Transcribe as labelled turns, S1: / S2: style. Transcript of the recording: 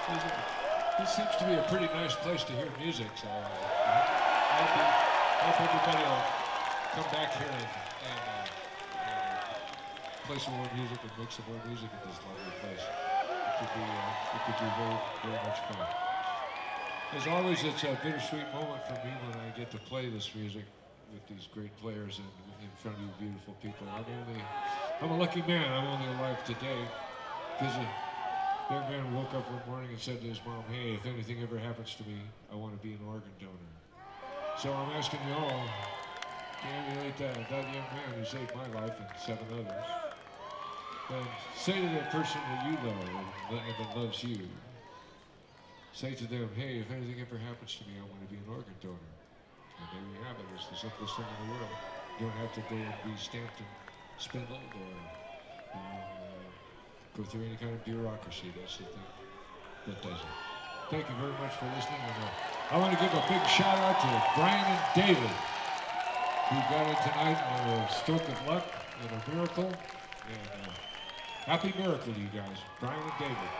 S1: This seems to be a pretty nice place to hear music, so I hope everybody will come back here and play some more music and make some more music at this lovely place. It could be very, very much fun. As always, it's a bittersweet moment for me when I get to play this music with these great players and in front of you beautiful people. I'm a lucky man. I'm only alive today because a young man woke up one morning and said to his mom, "Hey, if anything ever happens to me, I want to be an organ donor." So I'm asking you all to emulate that young man who saved my life and 7 others. And say to that person that you love and that loves you, say to them, "Hey, if anything ever happens to me, I want to be an organ donor." And there you have it. It's the simplest thing in the world. You don't have to go and be stamped and spindled or go through any kind of bureaucracy. That's the thing that does it. Thank you very much for listening. And I want to give a big shout out to Brian and David, who got in tonight on a stroke of luck and a miracle. And happy miracle to you guys, Brian and David.